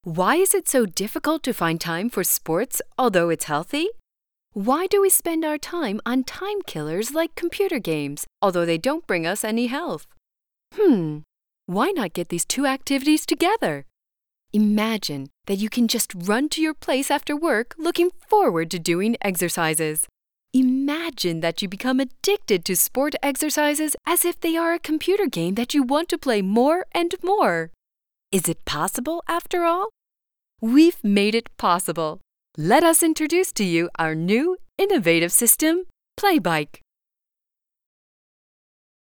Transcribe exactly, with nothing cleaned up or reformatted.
Why is it so difficult to find time for sports, although it's healthy? Why do we spend our time on time killers like computer games, although they don't bring us any health? Hmm, why not get these two activities together? Imagine that you can just run to your place after work looking forward to doing exercises. Imagine that you become addicted to sport exercises as if they are a computer game that you want to play more and more. Is it possible after all? We've made it possible. Let us introduce to you our new innovative system, PlayBike.